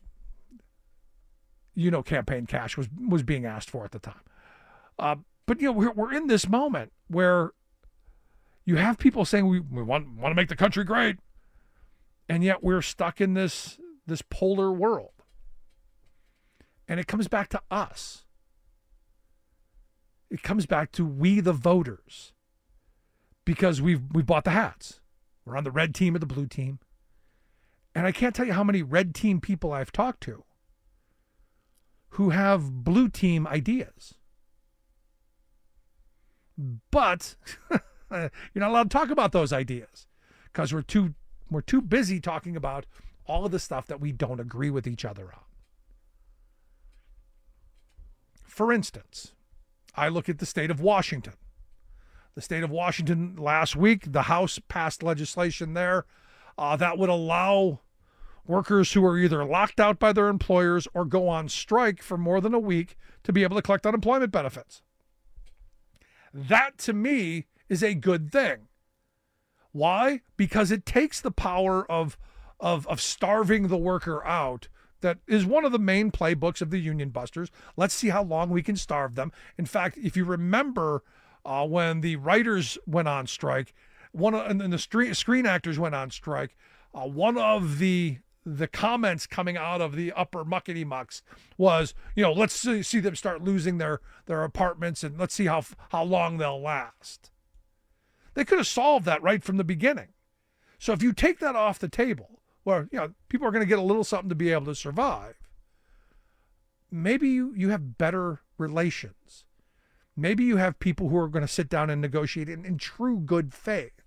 you know, campaign cash was was being asked for at the time. Uh, but you know, we're we're in this moment where you have people saying we, we want want to make the country great, and yet we're stuck in this this polar world. And it comes back to us. It comes back to we the voters, because we've we bought the hats. We're on the red team or the blue team. And I can't tell you how many red team people I've talked to who have blue team ideas. But you're not allowed to talk about those ideas because we're too we're too busy talking about all of the stuff that we don't agree with each other on. For instance, I look at the state of Washington. The state of Washington last week, the House passed legislation there uh, that would allow workers who are either locked out by their employers or go on strike for more than a week to be able to collect unemployment benefits. That, to me, is a good thing. Why? Because it takes the power of, of, of starving the worker out. That is one of the main playbooks of the union busters. Let's see how long we can starve them. In fact, if you remember uh, when the writers went on strike, one of, and the screen, screen actors went on strike, uh, one of the the comments coming out of the upper muckety mucks was, you know, let's see, see them start losing their, their apartments and let's see how how long they'll last. They could have solved that right from the beginning. So if you take that off the table, where, you know, people are going to get a little something to be able to survive, maybe you, you have better relations. Maybe you have people who are going to sit down and negotiate in, in true good faith.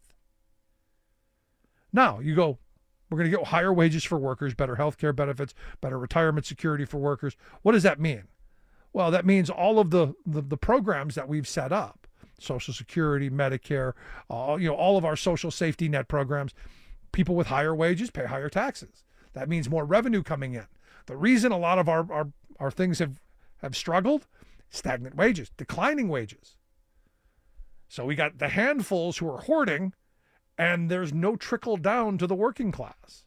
Now, you go, we're going to get higher wages for workers, better health care benefits, better retirement security for workers. What does that mean? Well, that means all of the, the, the programs that we've set up, Social Security, Medicare, uh, you know, all of our social safety net programs, people with higher wages pay higher taxes. That means more revenue coming in. The reason a lot of our, our, our things have, have struggled, stagnant wages, declining wages. So we got the handfuls who are hoarding, and there's no trickle down to the working class.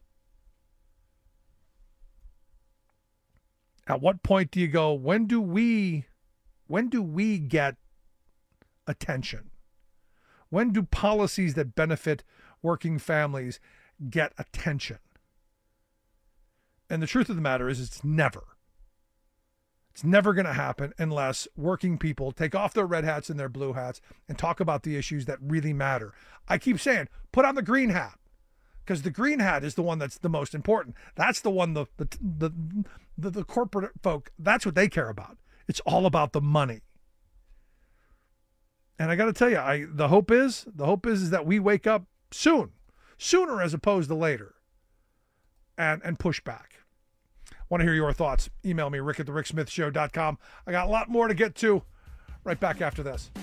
At what point do you go, when do we, when do we get attention? When do policies that benefit working families get attention? And the truth of the matter is, it's never. It's never going to happen unless working people take off their red hats and their blue hats and talk about the issues that really matter. I keep saying, put on the green hat, because the green hat is the one that's the most important. That's the one the the the, the, the corporate folk, that's what they care about. It's all about the money. And I got to tell you, I the hope is, the hope is, is that we wake up soon, sooner as opposed to later, and, and push back. Want to hear your thoughts? Email me, rick at the rick smith show dot com. I got a lot more to get to. Right back after this.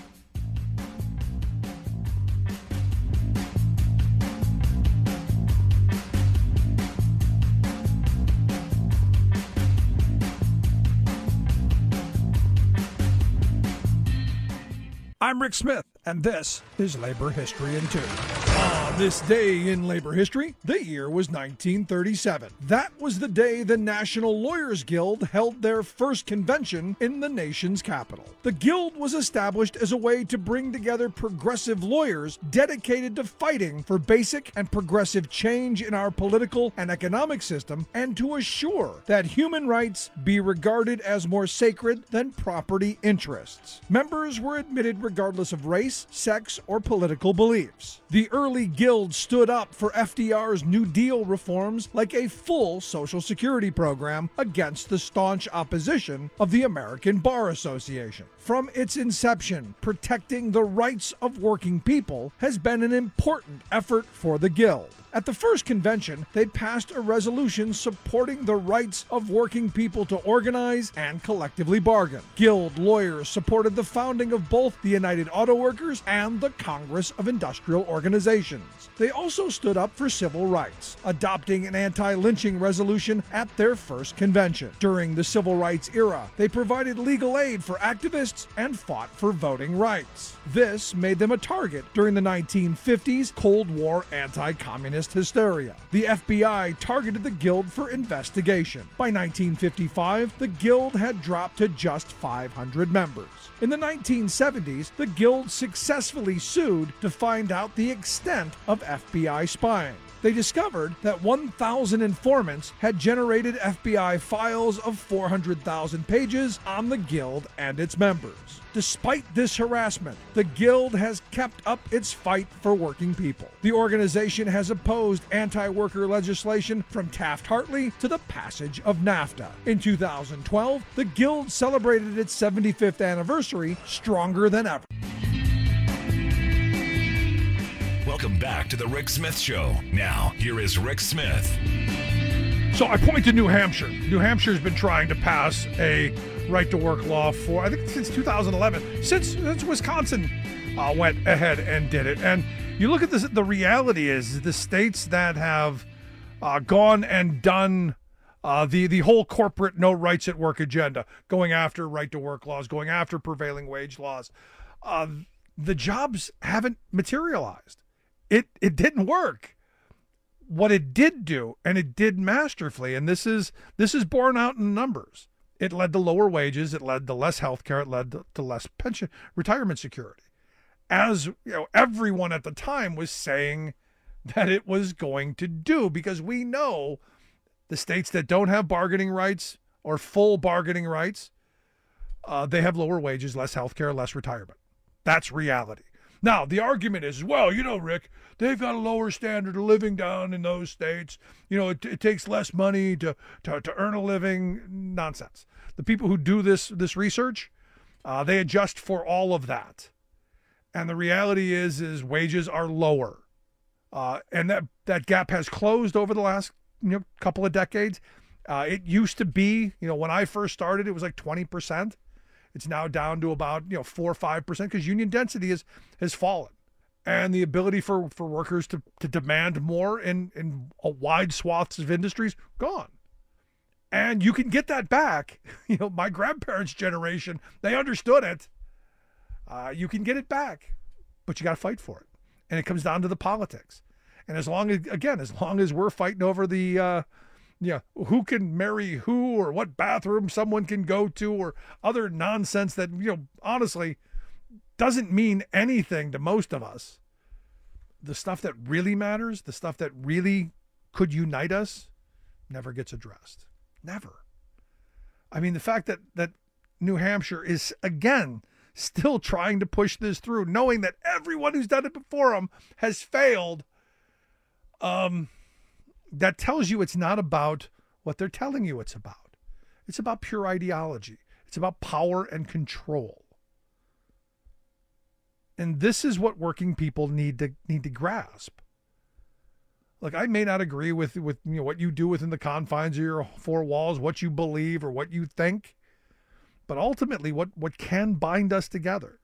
I'm Rick Smith, and this is Labor History in Two. On this day in labor history, the year was nineteen thirty-seven. That was the day the National Lawyers Guild held their first convention in the nation's capital. The Guild was established as a way to bring together progressive lawyers dedicated to fighting for basic and progressive change in our political and economic system, and to assure that human rights be regarded as more sacred than property interests. Members were admitted regardless of race, sex, or political beliefs. The early Guild stood up for F D R's New Deal reforms like a full Social Security program against the staunch opposition of the American Bar Association. From its inception, protecting the rights of working people has been an important effort for the Guild. At the first convention, they passed a resolution supporting the rights of working people to organize and collectively bargain. Guild lawyers supported the founding of both the United Auto Workers and the Congress of Industrial Organizations. They also stood up for civil rights, adopting an anti-lynching resolution at their first convention. During the civil rights era, they provided legal aid for activists and fought for voting rights. This made them a target during the nineteen fifties Cold War anti-communist hysteria. The F B I targeted the Guild for investigation. By nineteen fifty-five, the Guild had dropped to just five hundred members. In the nineteen seventies, the Guild successfully sued to find out the extent of F B I spying. They discovered that one thousand informants had generated F B I files of four hundred thousand pages on the Guild and its members. Despite this harassment, the Guild has kept up its fight for working people. The organization has opposed anti-worker legislation from Taft-Hartley to the passage of NAFTA. In two thousand twelve, the Guild celebrated its seventy-fifth anniversary stronger than ever. Welcome back to the Rick Smith Show. Now, here is Rick Smith. So I point to New Hampshire. New Hampshire has been trying to pass a right-to-work law for, I think, since two thousand eleven, since, since Wisconsin uh, went ahead and did it. And you look at this, the reality is the states that have uh, gone and done uh, the, the whole corporate no rights at work agenda, going after right-to-work laws, going after prevailing wage laws, uh, the jobs haven't materialized. It it didn't work. What it did do, and it did masterfully, and this is this is borne out in numbers. It led to lower wages. It led to less health care. It led to, to less pension, retirement security. As you know, everyone at the time was saying that it was going to do, because we know the states that don't have bargaining rights or full bargaining rights, uh, they have lower wages, less health care, less retirement. That's reality. Now, the argument is, well, you know, Rick, they've got a lower standard of living down in those states. You know, it, it takes less money to, to, to earn a living. Nonsense. The people who do this, this research, uh, they adjust for all of that. And the reality is, is wages are lower. Uh, and that, that gap has closed over the last you know, couple of decades. Uh, it used to be, you know, when I first started, it was like twenty percent. It's now down to about, you know, four or five percent because union density is, has fallen. And the ability for, for workers to, to demand more in, in a wide swaths of industries, gone. And you can get that back. You know, my grandparents' generation, they understood it. Uh, you can get it back, but you got to fight for it. And it comes down to the politics. And as long as, again, as long as we're fighting over the, uh, yeah, who can marry who or what bathroom someone can go to or other nonsense that, you know, honestly doesn't mean anything to most of us. The stuff that really matters, the stuff that really could unite us, never gets addressed. Never. I mean, the fact that, that New Hampshire is, again, still trying to push this through, knowing that everyone who's done it before them has failed, um, that tells you it's not about what they're telling you it's about. It's about pure ideology. It's about power and control. And this is what working people need to need to grasp. Look, I may not agree with, with you know what you do within the confines of your four walls, what you believe or what you think, but ultimately what, what can bind us together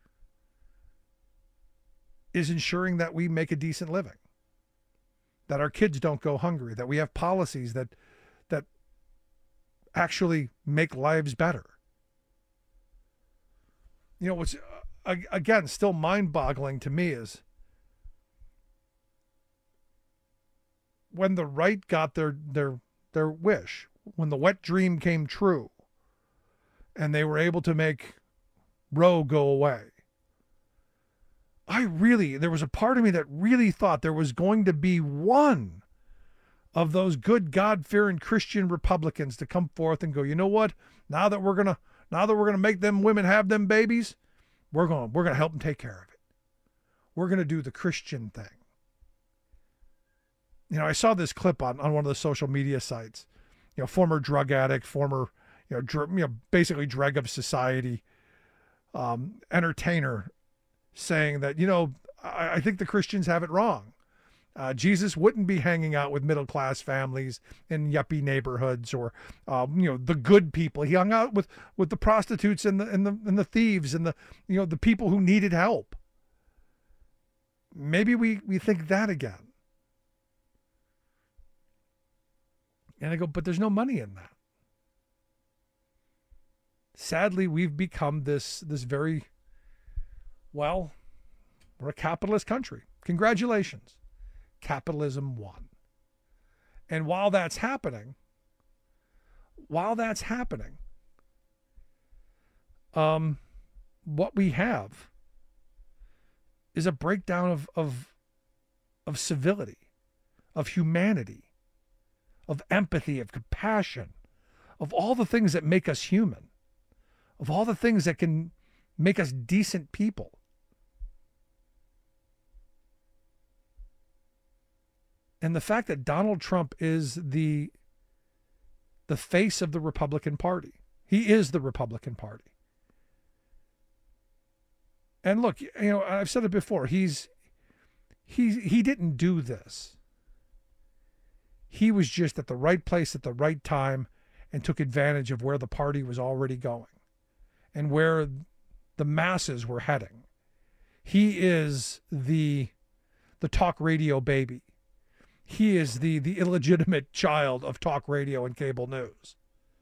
is ensuring that we make a decent living, that our kids don't go hungry, that we have policies that that actually make lives better. You know, what's, uh, again, still mind-boggling to me is when the right got their, their, their wish, when the wet dream came true, and they were able to make Roe go away. I really, there was a part of me that really thought there was going to be one of those good God-fearing Christian Republicans to come forth and go, you know what? Now that we're gonna, now that we're gonna make them women have them babies, we're going, we're gonna help them take care of it. We're gonna do the Christian thing. You know, I saw this clip on, on one of the social media sites. You know, former drug addict, former, you know, dr- you know, basically dreg of society, um, entertainer, saying that, you know, I, I think the Christians have it wrong. Uh, Jesus wouldn't be hanging out with middle-class families in yuppie neighborhoods or, um, you know, the good people. He hung out with, with the prostitutes and the, and the, and the thieves and the, you know, the people who needed help. Maybe we, we think that again. And I go, but there's no money in that. Sadly, we've become this, this very, well, we're a capitalist country. Congratulations. Capitalism won. And while that's happening, while that's happening, um, what we have is a breakdown of, of, of civility, of humanity, of empathy, of compassion, of all the things that make us human, of all the things that can make us decent people. And the fact that Donald Trump is the, the face of the Republican Party. He is the Republican Party. And look, you know, I've said it before, he's he he didn't do this. He was just at the right place at the right time and took advantage of where the party was already going and where the masses were heading. He is the the talk radio baby. He is the the illegitimate child of talk radio and cable news.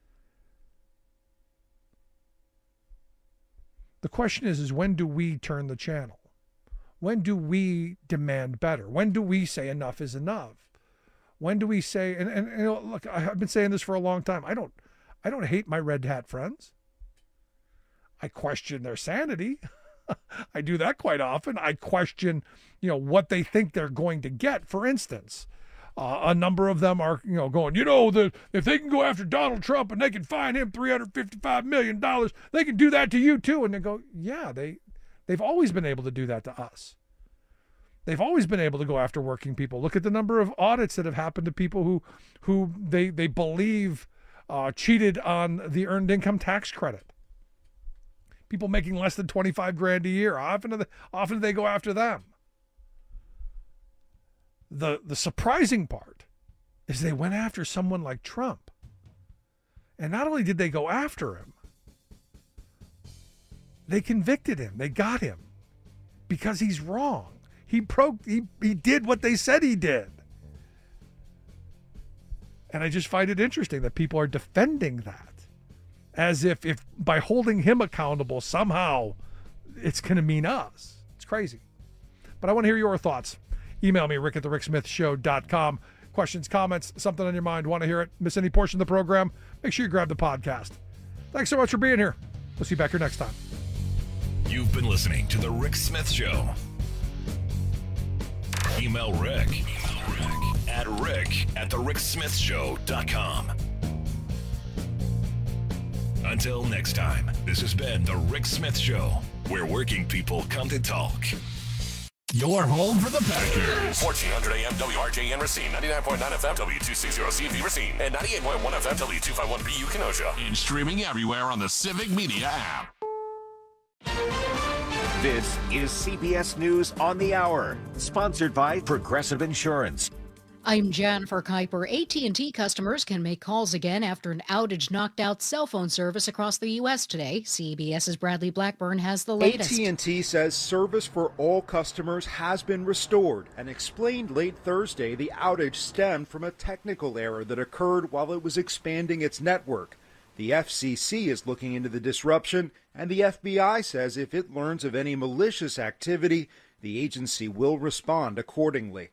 The question is, is when do we turn the channel? When do we demand better? When do we say enough is enough? When do we say, and, and, and you know, look, I've been saying this for a long time. I don't, I don't hate my red hat friends. I question their sanity. I do that quite often. I question, you know, what they think they're going to get. For instance, uh, a number of them are, you know, going, you know, the if they can go after Donald Trump and they can fine him three hundred fifty-five million dollars, they can do that to you too. And they go, yeah, they, they've always been able to do that to us. They've always been able to go after working people. Look at the number of audits that have happened to people who, who they they believe uh, cheated on the earned income tax credit. People making less than twenty-five grand a year. Often, do they, often do they go after them. The the surprising part is they went after someone like Trump. And not only did they go after him, they convicted him. They got him because he's wrong. He pro he, he did what they said he did. And I just find it interesting that people are defending that as if if by holding him accountable somehow it's going to mean us. It's crazy. But I want to hear your thoughts. Email me, rick at the rick smith show dot com. Questions, comments, something on your mind, want to hear it, miss any portion of the program, make sure you grab the podcast. Thanks so much for being here. We'll see you back here next time. You've been listening to The Rick Smith Show. Email Rick, Email Rick at rick at the rick smith show dot com. Until next time, this has been The Rick Smith Show, where working people come to talk. Your home for the Packers. fourteen hundred A M W R J N Racine, ninety-nine point nine F M W two sixty C V Racine, and ninety-eight point one F M W two fifty-one B U Kenosha. And streaming everywhere on the Civic Media app. This is C B S News on the Hour, sponsored by Progressive Insurance. I'm Jennifer Kuiper. A T and T customers can make calls again after an outage knocked out cell phone service across the U S today. CBS's Bradley Blackburn has the latest. A T and T says service for all customers has been restored and explained late Thursday the outage stemmed from a technical error that occurred while it was expanding its network. The F C C is looking into the disruption, and the F B I says if it learns of any malicious activity, the agency will respond accordingly.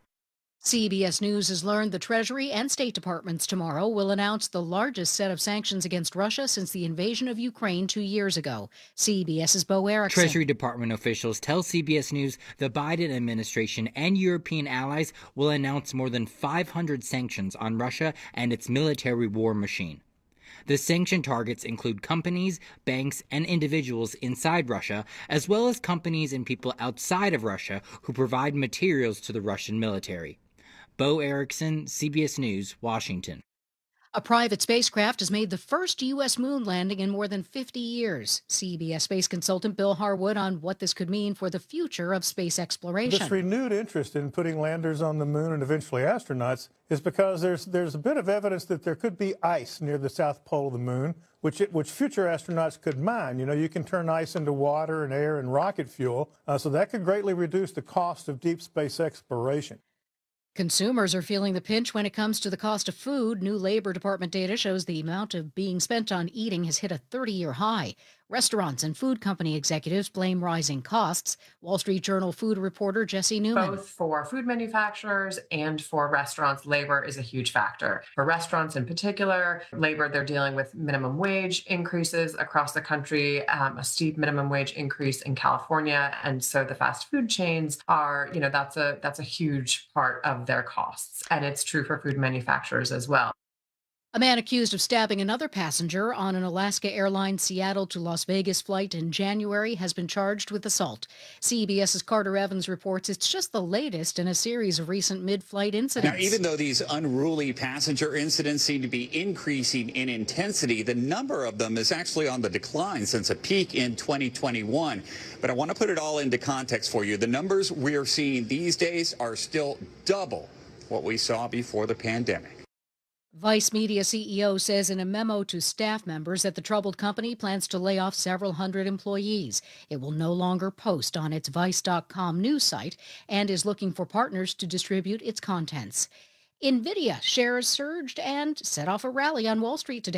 C B S News has learned the Treasury and State Departments tomorrow will announce the largest set of sanctions against Russia since the invasion of Ukraine two years ago. CBS's Bo Erickson. Treasury Department officials tell C B S News the Biden administration and European allies will announce more than five hundred sanctions on Russia and its military war machine. The sanction targets include companies, banks, and individuals inside Russia, as well as companies and people outside of Russia who provide materials to the Russian military. Bo Erickson, C B S News, Washington. A private spacecraft has made the first U S moon landing in more than fifty years. C B S space consultant Bill Harwood on what this could mean for the future of space exploration. This renewed interest in putting landers on the moon and eventually astronauts is because there's there's a bit of evidence that there could be ice near the south pole of the moon, which it, which future astronauts could mine. You know, you can turn ice into water and air and rocket fuel, uh, so that could greatly reduce the cost of deep space exploration. Consumers are feeling the pinch when it comes to the cost of food. New Labor Department data shows the amount of being spent on eating has hit a thirty-year high. Restaurants and food company executives blame rising costs. Wall Street Journal food reporter Jesse Newman. Both for food manufacturers and for restaurants, labor is a huge factor. For restaurants in particular, labor, they're dealing with minimum wage increases across the country, um, a steep minimum wage increase in California. And so the fast food chains are, you know, that's a that's a huge part of their costs. And it's true for food manufacturers as well. A man accused of stabbing another passenger on an Alaska Airlines Seattle to Las Vegas flight in January has been charged with assault. CBS's Carter Evans reports it's just the latest in a series of recent mid-flight incidents. Now, even though these unruly passenger incidents seem to be increasing in intensity, the number of them is actually on the decline since a peak in twenty twenty-one. But I want to put it all into context for you. The numbers we are seeing these days are still double what we saw before the pandemic. Vice Media C E O says in a memo to staff members that the troubled company plans to lay off several hundred employees. It will no longer post on its Vice dot com news site and is looking for partners to distribute its contents. NVIDIA shares surged and set off a rally on Wall Street today.